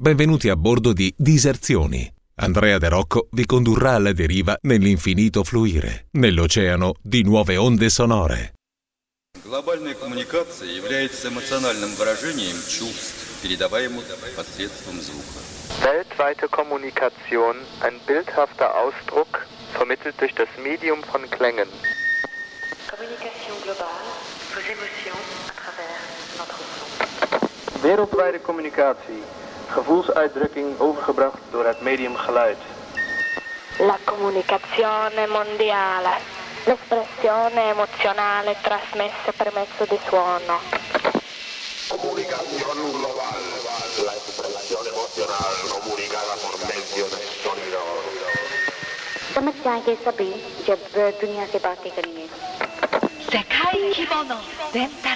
Benvenuti a bordo di Diserzioni. Andrea De Rocco vi condurrà alla deriva nell'infinito fluire, nell'oceano di nuove onde sonore. Глобальная коммуникация является эмоциональным выражением чувств, передаваемых посредством звука. Weltweite Kommunikation, ein bildhafter Ausdruck, vermittelt durch das Medium von Klängen. Communication globale, vos émotions à travers notre son. Wereldwijde communicatie, gevoelsuitdrukking overgebracht door het medium geluid. La comunicazione mondiale, l'espressione emozionale trasmessa per mezzo di suono. Comunicación global, la expresión emocional comunicada por medio del sonido. समस्या के सभी जब दुनिया से बातें करेंगे 世界規模の伝達、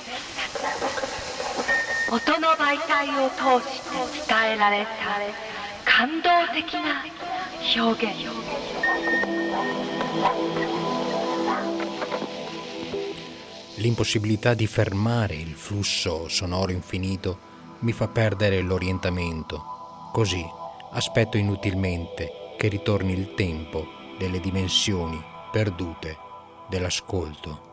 音の媒体を通して伝えられた感動的な表現。 L'impossibilità di fermare il flusso sonoro infinito mi fa perdere l'orientamento. Così aspetto inutilmente che ritorni il tempo delle dimensioni perdute dell'ascolto.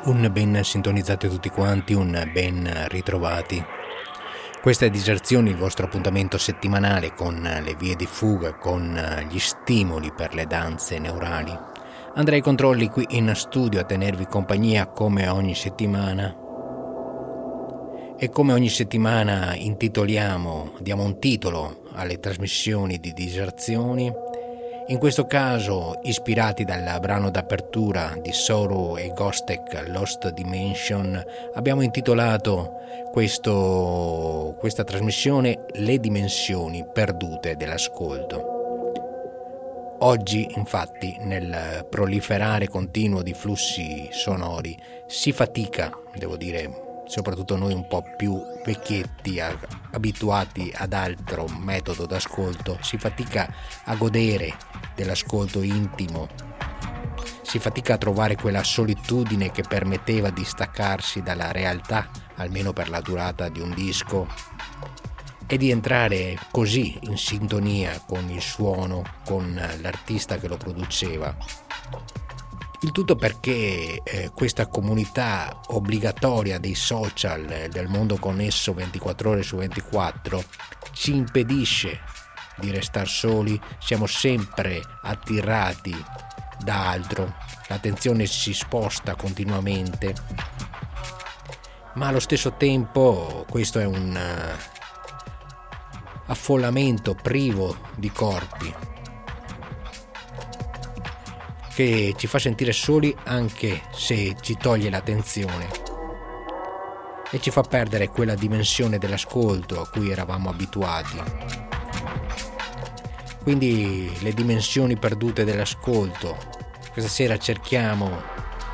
Un ben sintonizzati tutti quanti, un ben ritrovati. Questa è Diserzioni, il vostro appuntamento settimanale con le vie di fuga, con gli stimoli per le danze neurali. Andrea ai controlli qui in studio a tenervi compagnia come ogni settimana. E come ogni settimana diamo un titolo alle trasmissioni di Diserzioni. In questo caso ispirati dal brano d'apertura di Sorrow e Ghostek, Lost Dimension, abbiamo intitolato questa trasmissione Le dimensioni perdute dell'ascolto. Oggi, infatti, nel proliferare continuo di flussi sonori si fatica, devo dire, soprattutto noi un po' più vecchietti, abituati ad altro metodo d'ascolto, si fatica a godere dell'ascolto intimo, si fatica a trovare quella solitudine che permetteva di staccarsi dalla realtà, almeno per la durata di un disco, e di entrare così in sintonia con il suono, con l'artista che lo produceva. Il tutto perché questa comunità obbligatoria dei social, del mondo connesso 24 ore su 24, ci impedisce di restare soli, siamo sempre attirati da altro, l'attenzione si sposta continuamente, ma allo stesso tempo questo è un affollamento privo di corpi, che ci fa sentire soli anche se ci toglie l'attenzione e ci fa perdere quella dimensione dell'ascolto a cui eravamo abituati. Quindi le dimensioni perdute dell'ascolto, questa sera cerchiamo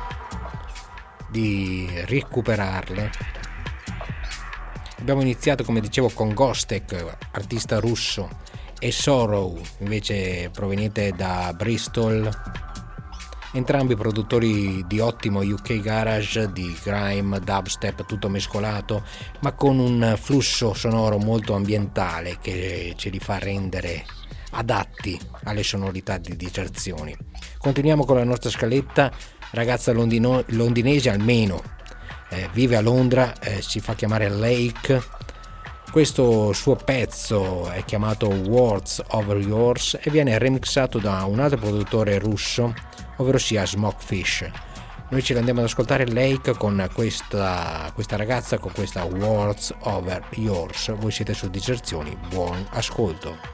di recuperarle. Abbiamo iniziato, come dicevo, con Ghostek, artista russo, e Sorrow, invece proveniente da Bristol, entrambi produttori di ottimo UK garage, di grime, dubstep, tutto mescolato, ma con un flusso sonoro molto ambientale che ce li fa rendere adatti alle sonorità di Diserzioni. Continuiamo con la nostra scaletta. Ragazza londinese, almeno vive a Londra, si fa chiamare Lake. Questo suo pezzo è chiamato Words Over Yours e viene remixato da un altro produttore russo, ovvero sia Smokefish. Noi ce l'andiamo ad ascoltare Lake con questa ragazza, con questa Words Over Yours. Voi siete su Diserzioni, buon ascolto.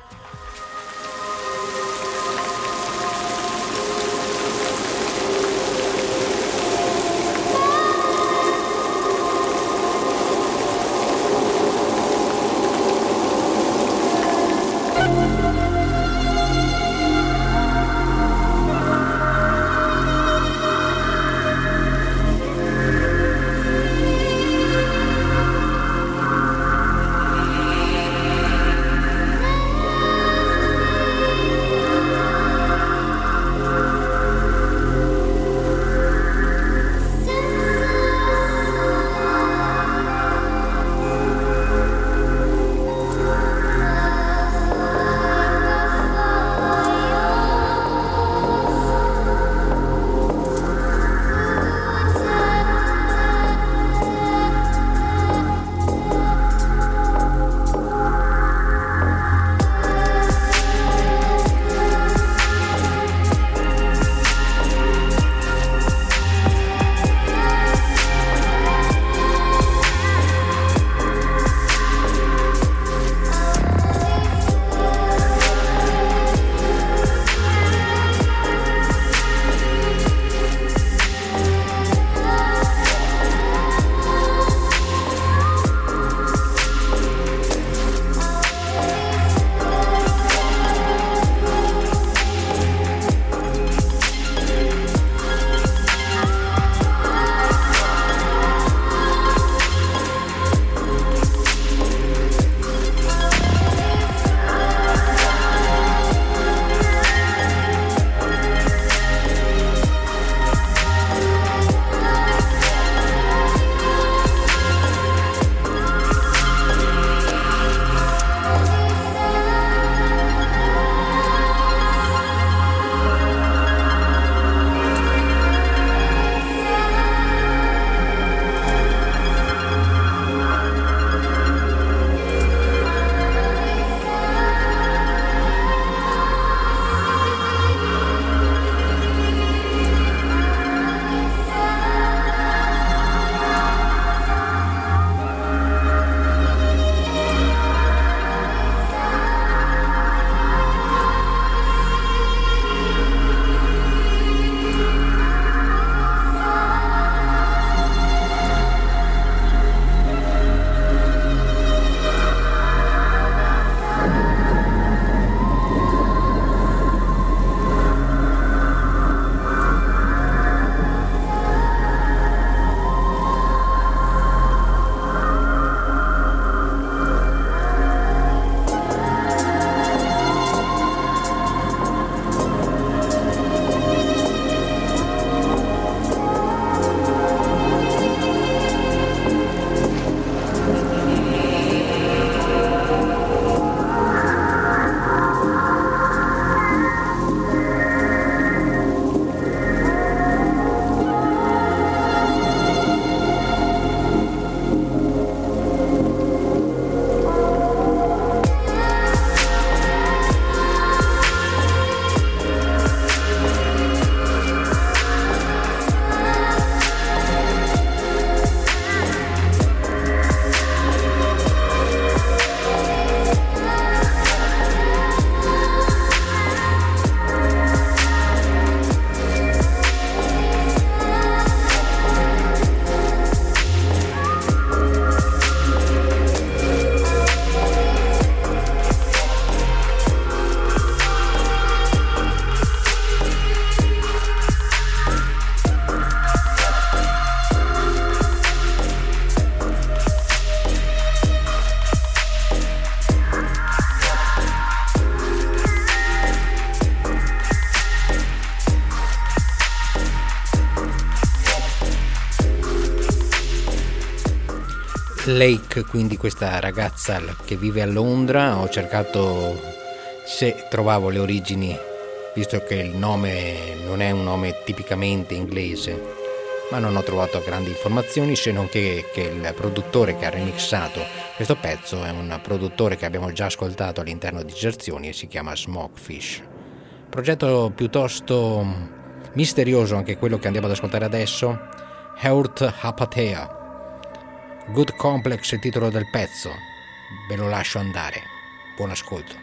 Lake, quindi questa ragazza che vive a Londra. Ho cercato se trovavo le origini, visto che il nome non è un nome tipicamente inglese, ma non ho trovato grandi informazioni, se non che il produttore che ha remixato questo pezzo è un produttore che abbiamo già ascoltato all'interno di Diserzioni e si chiama Smokefish. Progetto piuttosto misterioso anche quello che andiamo ad ascoltare adesso, Heart Hapathea. Good Complex è il titolo del pezzo, ve lo lascio andare, buon ascolto.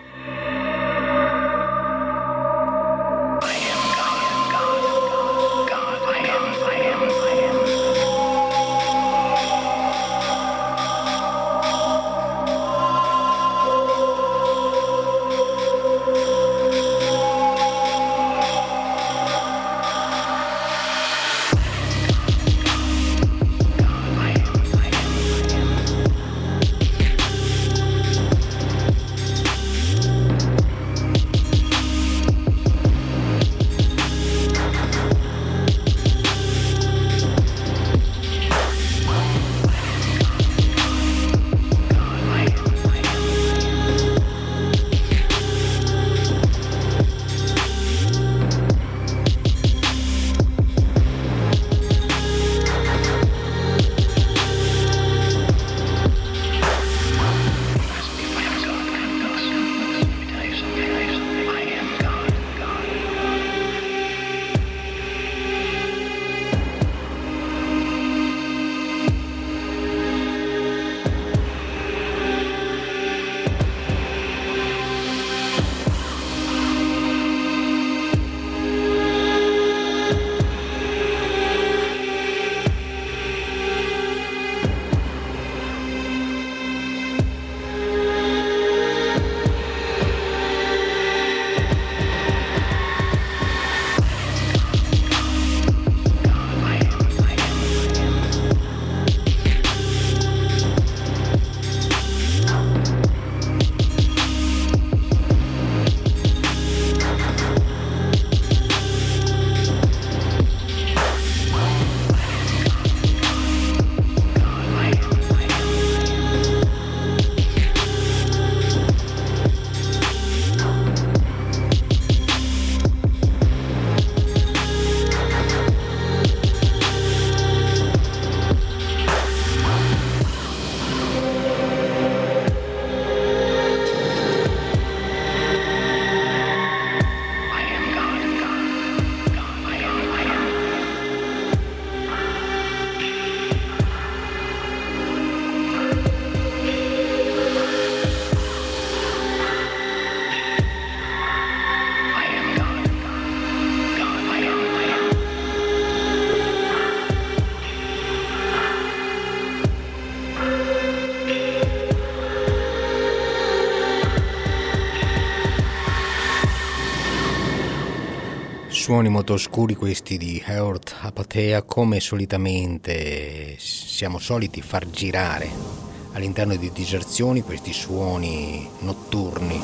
Suoni molto oscuri questi di Heart Hapathea, come solitamente siamo soliti far girare all'interno di Diserzioni questi suoni notturni.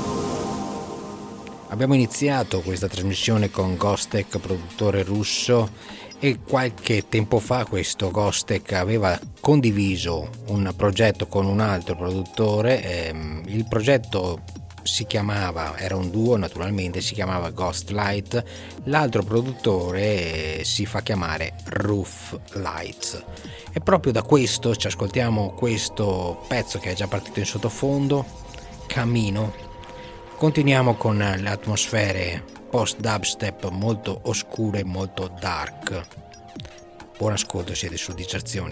Abbiamo iniziato questa trasmissione con Ghostek, produttore russo, e qualche tempo fa questo Ghostek aveva condiviso un progetto con un altro produttore. Il progetto era un duo naturalmente, si chiamava Ghostlight, l'altro produttore si fa chiamare Roof Lights, e proprio da questo ci ascoltiamo questo pezzo che è già partito in sottofondo, Camino. Continuiamo con le atmosfere post dubstep molto oscure, molto dark. Buon ascolto, siete su Diserzioni.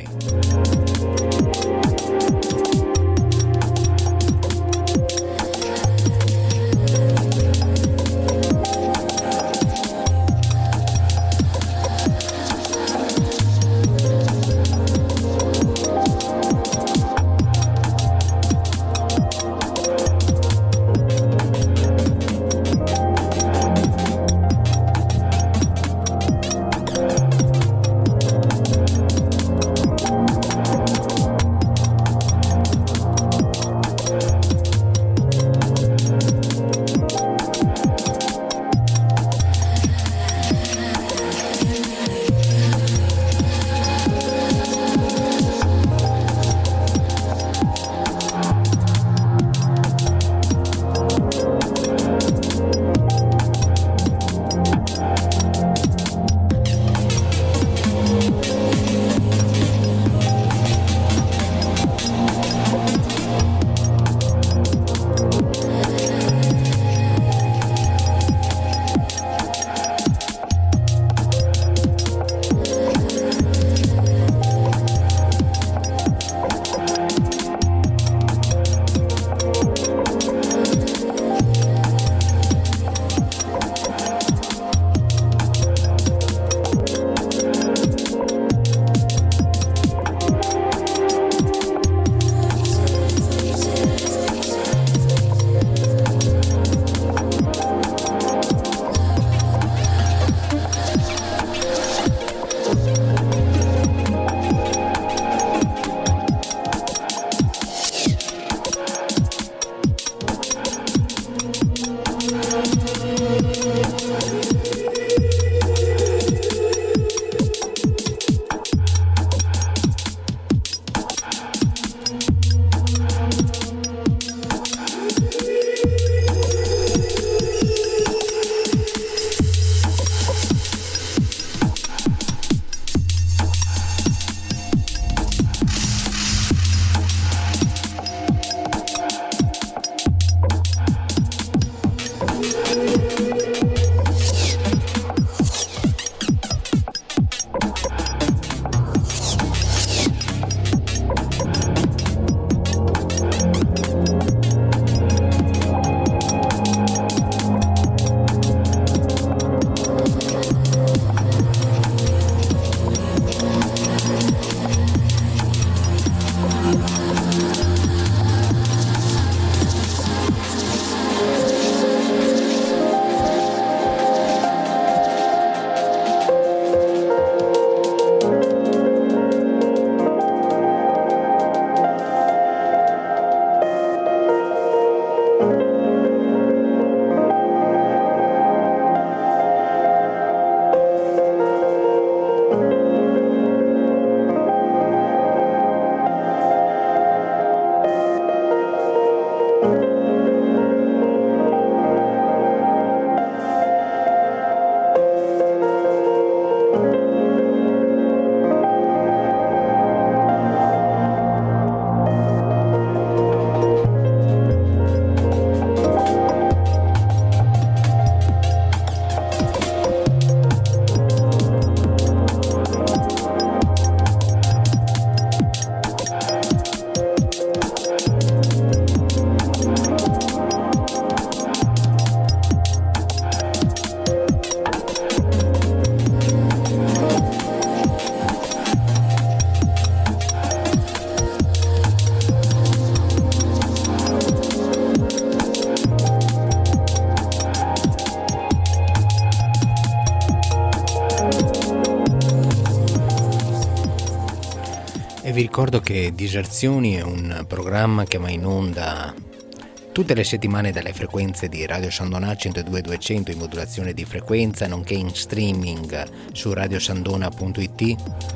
vi ricordo che Diserzioni è un programma che va in onda tutte le settimane dalle frequenze di Radio San Donà 102.200 in modulazione di frequenza, nonché in streaming su radiosandona.it,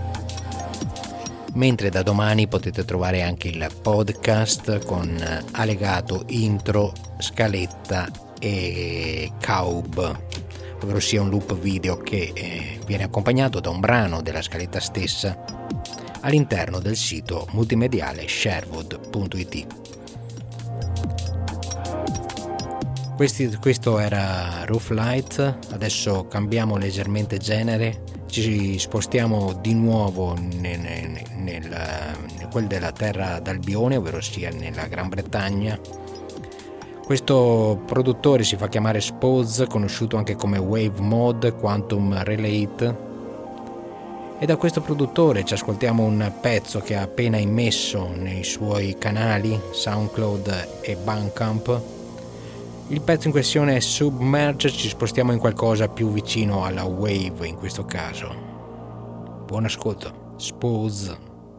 mentre da domani potete trovare anche il podcast con allegato, intro, scaletta e CAUB, ovvero sia un loop video che viene accompagnato da un brano della scaletta stessa all'interno del sito multimediale sherwood.it. Questo era Roof Light. Adesso cambiamo leggermente genere, ci spostiamo di nuovo nel quel della terra d'Albione, ovvero sia nella Gran Bretagna. Questo produttore si fa chiamare Spoz, conosciuto anche come Wave Mod Quantum Relate, e da questo produttore ci ascoltiamo un pezzo che ha appena immesso nei suoi canali SoundCloud e Bandcamp. Il pezzo in questione è Submerge, ci spostiamo in qualcosa più vicino alla wave in questo caso. Buon ascolto, Spoz.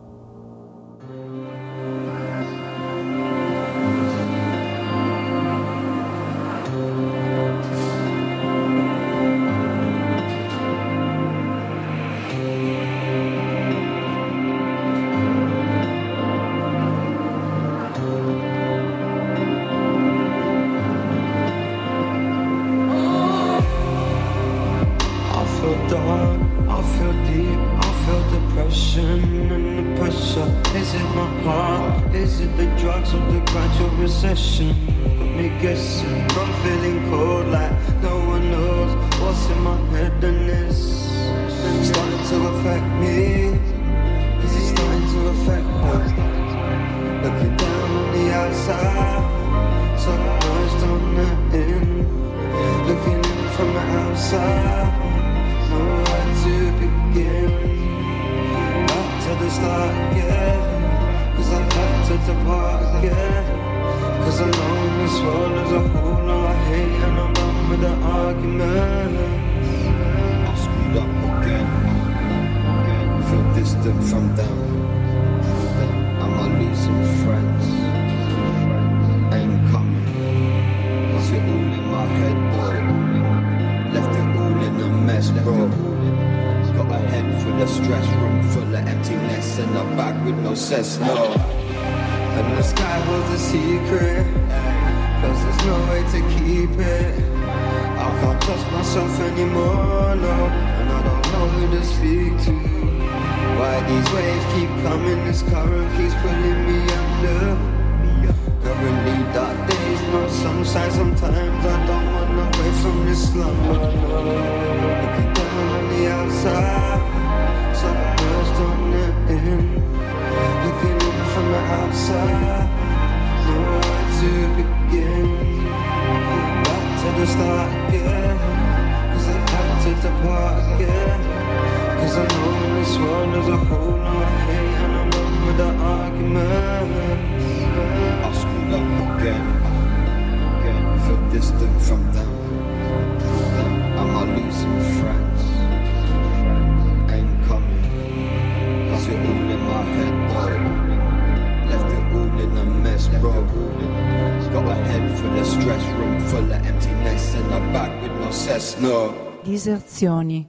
Diserzioni.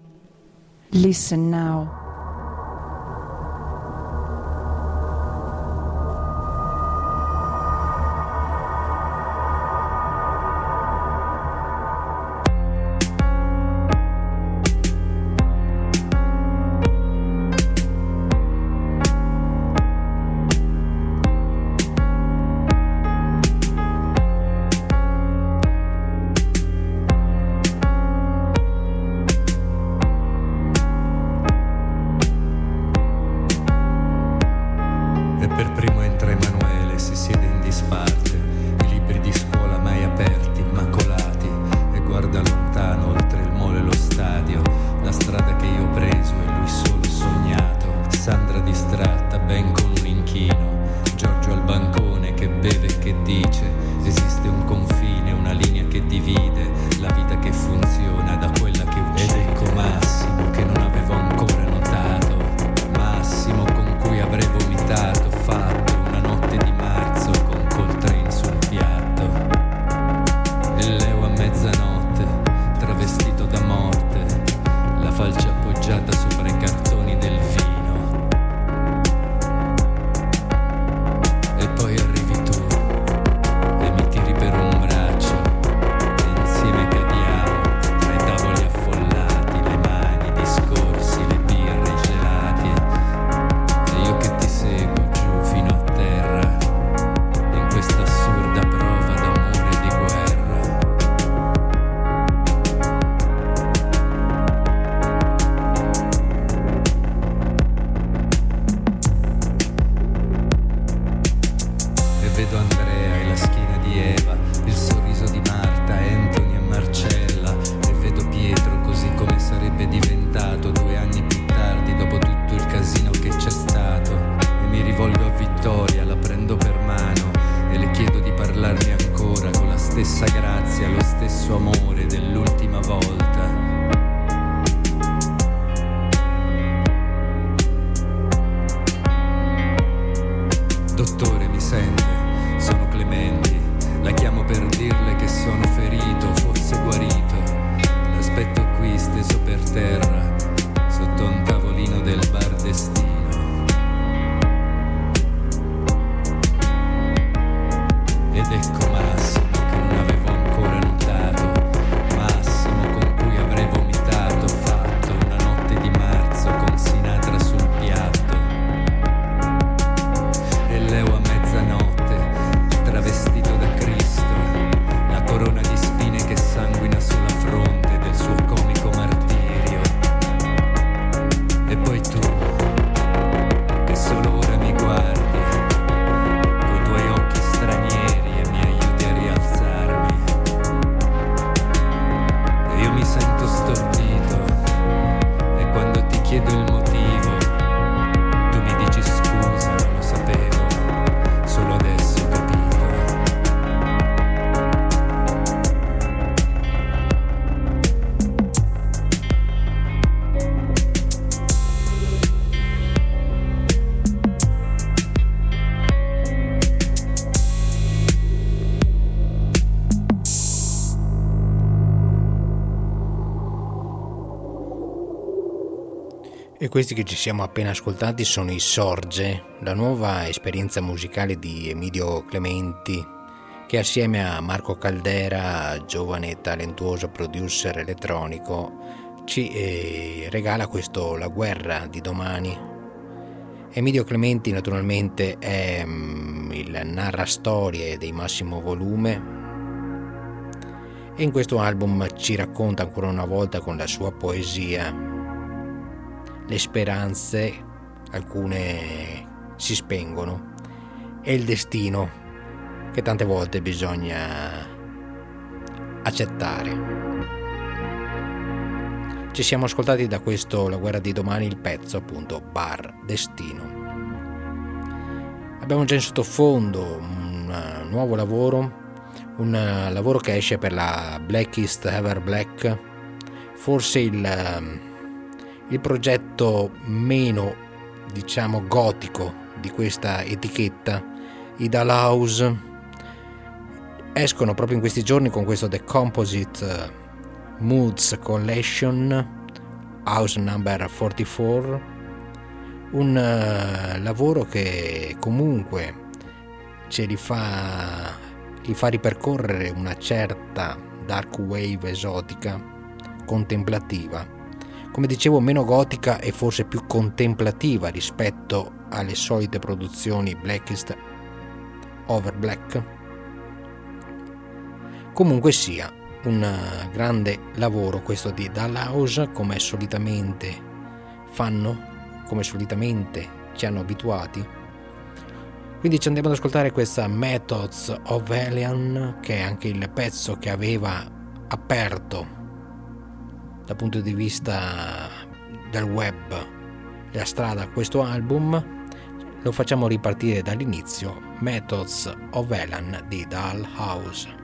Listen now. suo amore dell'ultima volta. Dottore, mi sente? Sono Clementi. La chiamo per dirle che sono ferito, forse guarito. L'aspetto qui steso per terra, sotto un tavolino del bar Destino. Ed ecco Massimo, che non avevo ancora notato, Massimo con cui avrei vomitato, fatto una notte di marzo con Sinatra sul piatto. E Leo a mezzanotte, travestito da Cristo, la corona di spine che sanguina sulla fronte del suo comico martirio. E poi tu, che solo ora mi guardi, coi tuoi occhi stranieri, e mi aiuti a rialzarmi. E io mi sento stordito, e quando ti chiedo il motivo, tu mi dici scusa, non lo sapevo, solo adesso ho capito. E questi che ci siamo appena ascoltati sono i Sorge, la nuova esperienza musicale di Emilio Clementi, che assieme a Marco Caldera, giovane e talentuoso producer elettronico, ci regala questo La guerra di domani. Emilio Clementi naturalmente è il narrastorie dei massimo volume, e in questo album ci racconta ancora una volta con la sua poesia le speranze, alcune si spengono, e il destino che tante volte bisogna accettare. Ci siamo ascoltati da questo La guerra di domani il pezzo appunto Bar Destino. Abbiamo già in sottofondo un nuovo lavoro, un lavoro che esce per la Blackest Ever Black, forse il progetto meno, diciamo, gotico di questa etichetta. I Dalhouse escono proprio in questi giorni con questo The Composite Moods Collection House Number 44, un lavoro che comunque li fa ripercorrere una certa dark wave esotica, contemplativa, come dicevo meno gotica e forse più contemplativa rispetto alle solite produzioni Blackest Over Black. Comunque sia, un grande lavoro questo di Dalhouse, come solitamente fanno, come solitamente ci hanno abituati. Quindi ci andiamo ad ascoltare questa Methods of Alien, che è anche il pezzo che aveva aperto dal punto di vista del web la strada a questo album. Lo facciamo ripartire dall'inizio, Methods of Alien di Dalhouse.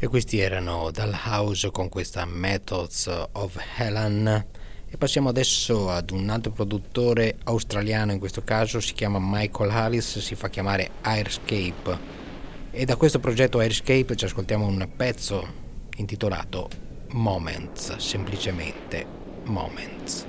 E questi erano Dal House con questa Methods of Helen. E passiamo adesso ad un altro produttore australiano, in questo caso si chiama Michael Harris, si fa chiamare Airscape, e da questo progetto Airscape ci ascoltiamo un pezzo intitolato Moments, semplicemente Moments.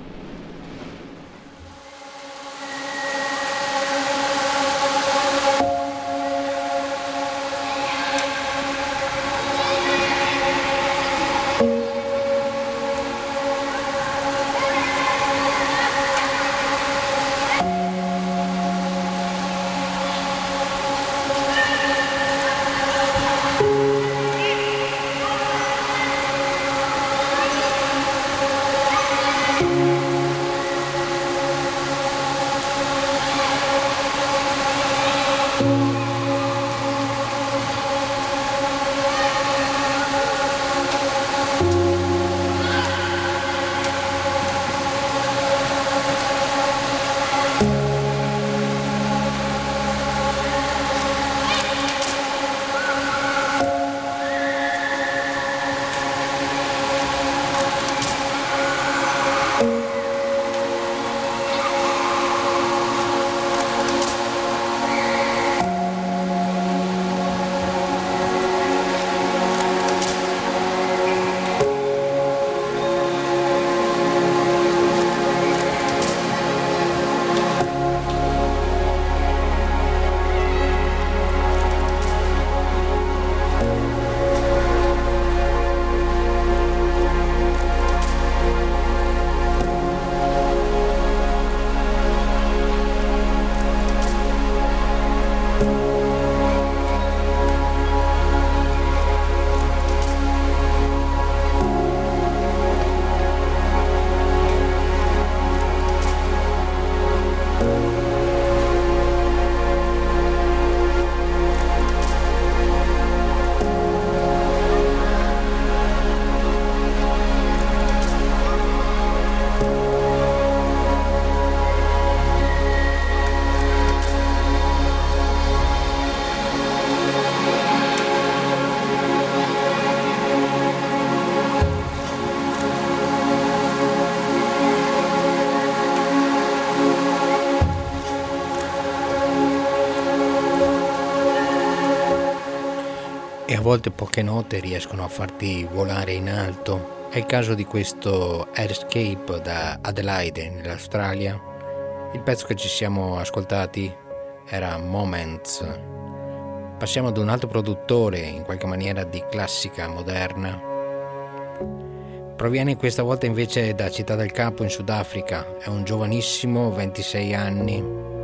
E a volte poche note riescono a farti volare in alto. È il caso di questo Airscape da Adelaide, nell'Australia. Il pezzo che ci siamo ascoltati era Moments. Passiamo ad un altro produttore, in qualche maniera di classica moderna. Proviene questa volta invece da Città del Capo, in Sudafrica. È un giovanissimo, 26 anni.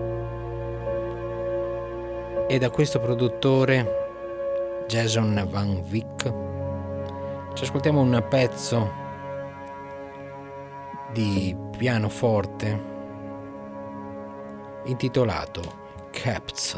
E da questo produttore, Jason Van Wyk, ci ascoltiamo un pezzo di pianoforte intitolato Caps.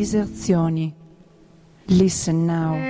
Diserzioni. Listen now.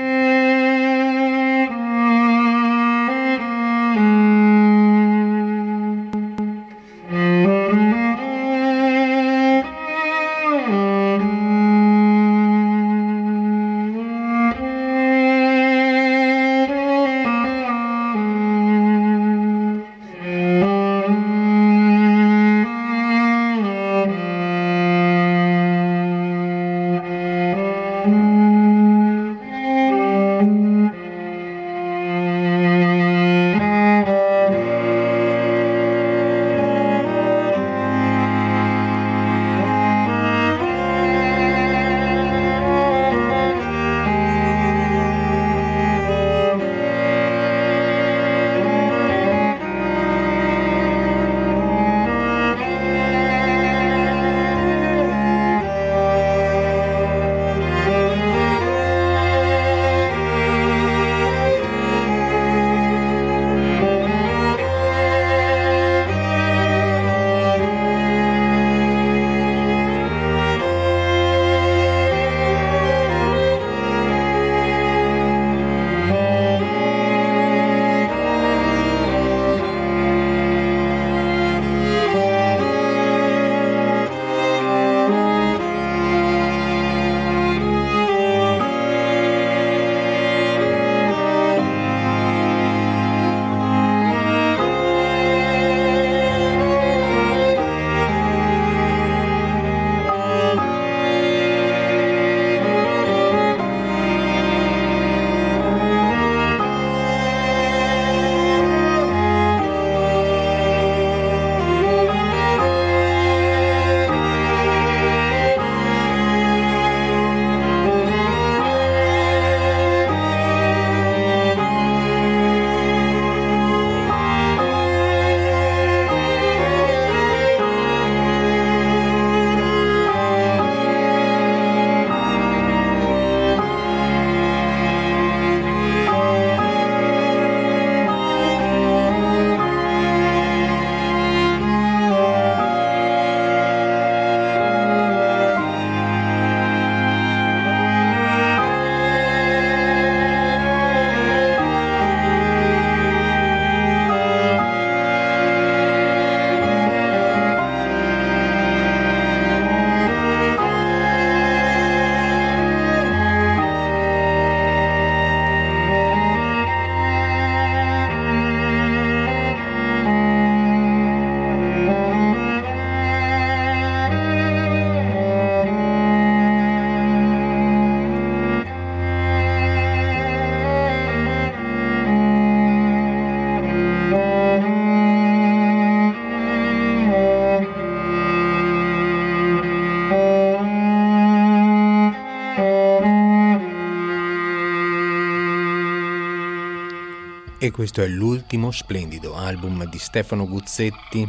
E questo è l'ultimo splendido album di Stefano Guzzetti,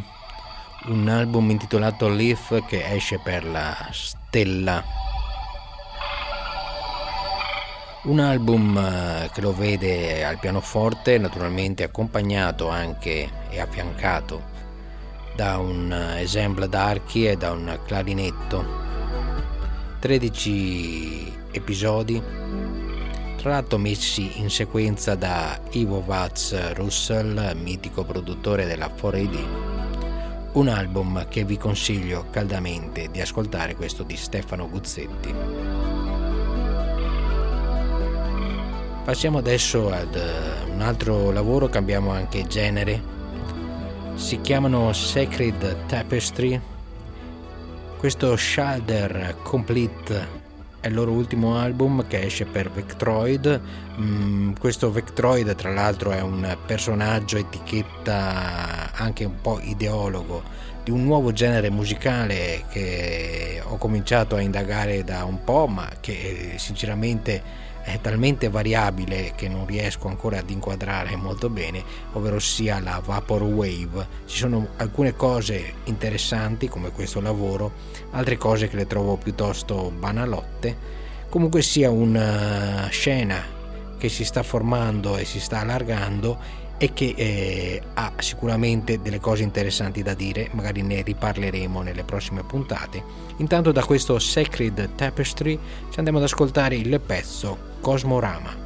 un album intitolato Leaf che esce per la Stella. Un album che lo vede al pianoforte, naturalmente accompagnato anche e affiancato da un ensemble d'archi e da un clarinetto. 13 episodi, tra l'altro messi in sequenza da Ivo Vaz Russell, mitico produttore della 4AD. Un album che vi consiglio caldamente di ascoltare, questo di Stefano Guzzetti. Passiamo adesso ad un altro lavoro, cambiamo anche genere. Si chiamano Sacred Tapestry. Questo Shoulder Complete è il loro ultimo album che esce per Vectroid. Questo Vectroid tra l'altro è un personaggio, etichetta anche un po' ideologo di un nuovo genere musicale che ho cominciato a indagare da un po', ma che sinceramente è talmente variabile che non riesco ancora ad inquadrare molto bene, ovvero sia la Vaporwave. Ci sono alcune cose interessanti come questo lavoro, altre cose che le trovo piuttosto banalotte. Comunque sia una scena che si sta formando e si sta allargando e che ha sicuramente delle cose interessanti da dire, magari ne riparleremo nelle prossime puntate. Intanto da questo Sacred Tapestry ci andiamo ad ascoltare il pezzo Cosmorama.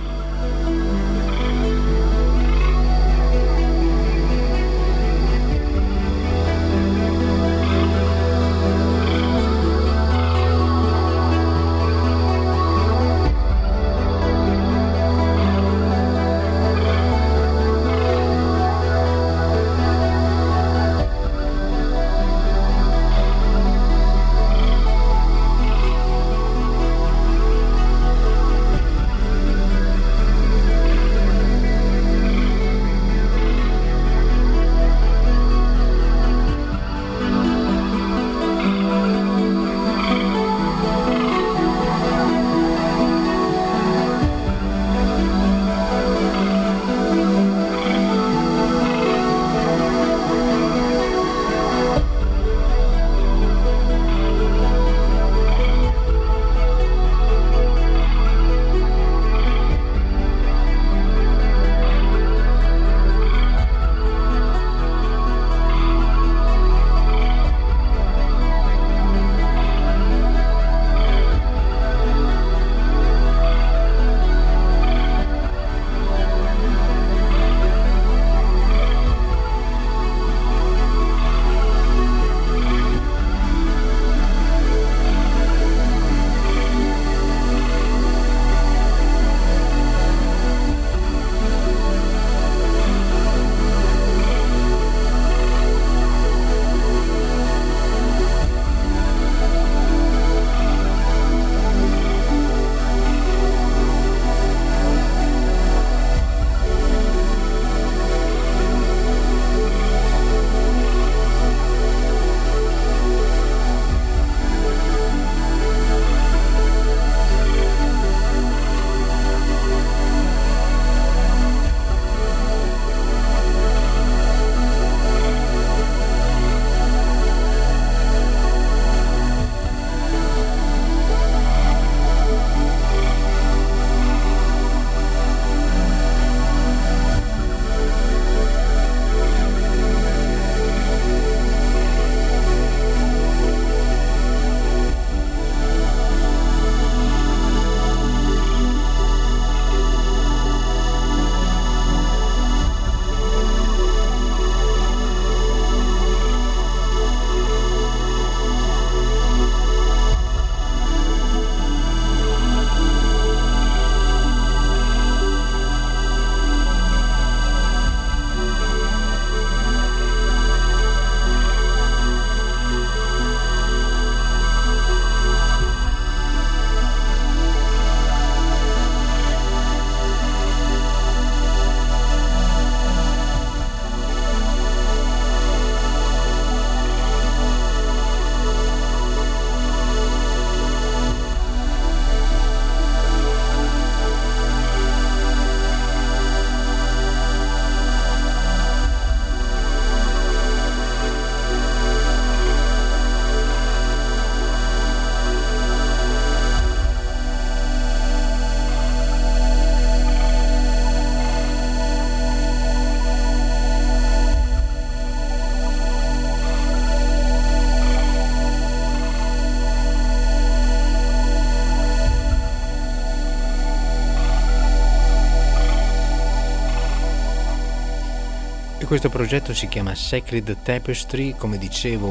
E questo progetto si chiama Sacred Tapestry, come dicevo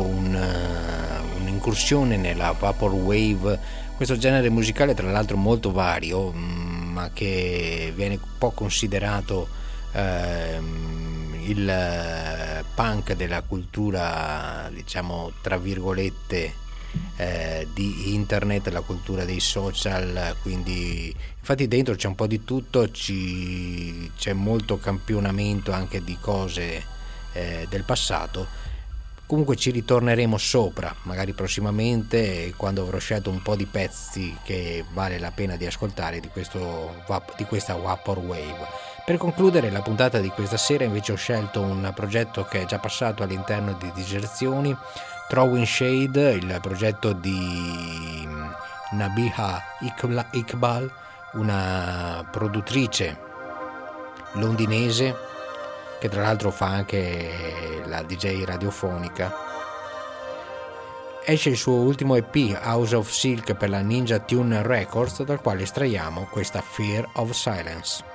un'incursione nella Vaporwave, questo genere musicale tra l'altro molto vario, ma che viene un po' considerato il punk della cultura, diciamo tra virgolette, di internet, la cultura dei social, quindi infatti dentro c'è un po' di tutto, c'è molto campionamento anche di cose del passato. Comunque ci ritorneremo sopra, magari prossimamente, quando avrò scelto un po' di pezzi che vale la pena di ascoltare di questa Vaporwave. Per concludere la puntata di questa sera invece ho scelto un progetto che è già passato all'interno di Diserzioni, Throwing Shade, il progetto di Nabiha Iqbal, una produttrice londinese che tra l'altro fa anche la DJ radiofonica. Esce il suo ultimo EP, House of Silk, per la Ninja Tune Records, dal quale estraiamo questa Fear of Silence.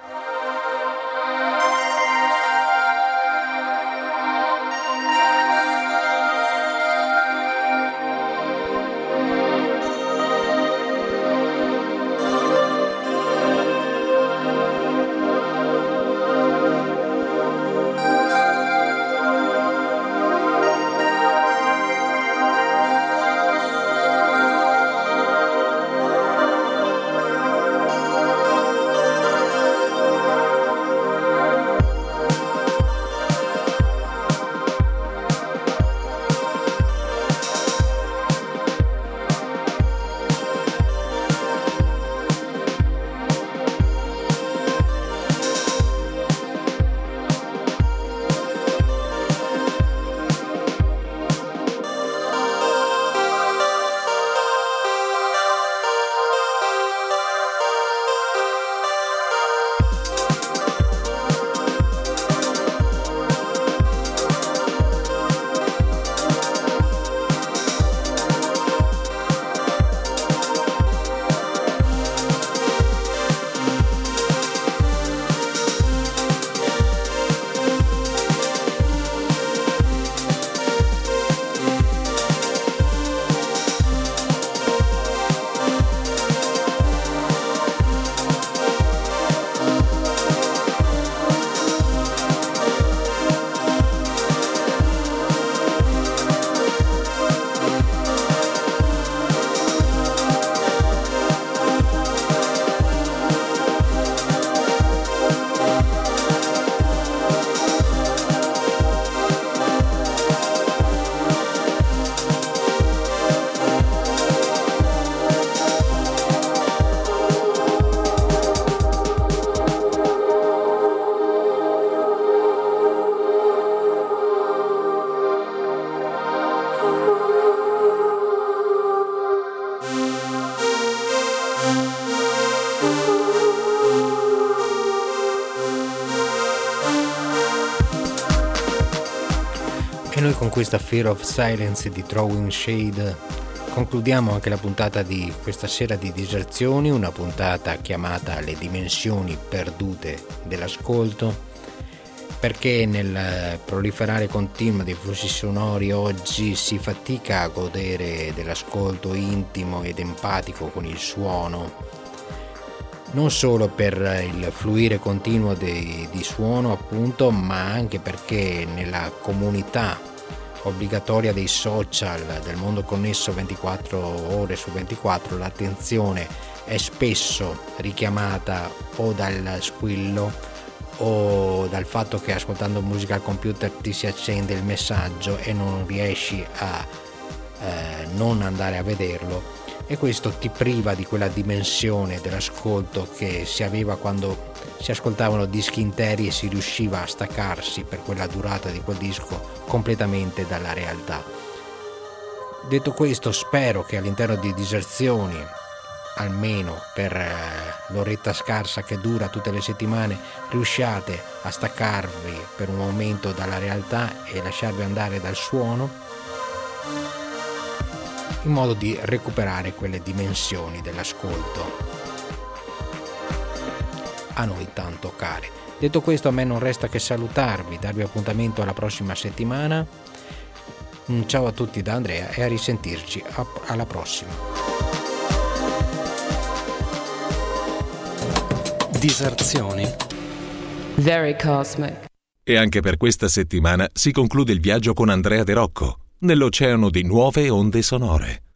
E noi con questa Fear of Silence di Throwing Shade concludiamo anche la puntata di questa sera di Diserzioni, una puntata chiamata Le dimensioni perdute dell'ascolto, perché nel proliferare continuo dei flussi sonori oggi si fatica a godere dell'ascolto intimo ed empatico con il suono, non solo per il fluire continuo di suono appunto, ma anche perché nella comunità obbligatoria dei social, del mondo connesso 24 ore su 24, l'attenzione è spesso richiamata o dal squillo o dal fatto che ascoltando musica al computer ti si accende il messaggio e non riesci a non andare a vederlo, e questo ti priva di quella dimensione dell'ascolto che si aveva quando si ascoltavano dischi interi e si riusciva a staccarsi per quella durata di quel disco completamente dalla realtà. Detto questo, spero che all'interno di Diserzioni, almeno per l'oretta scarsa che dura tutte le settimane, riusciate a staccarvi per un momento dalla realtà e lasciarvi andare dal suono, in modo di recuperare quelle dimensioni dell'ascolto a noi tanto care. Detto questo, a me non resta che salutarvi, darvi appuntamento alla prossima settimana. Un ciao a tutti da Andrea e a risentirci alla prossima. Diserzioni. Very cosmic. E anche per questa settimana si conclude il viaggio con Andrea De Rocco nell'oceano di nuove onde sonore.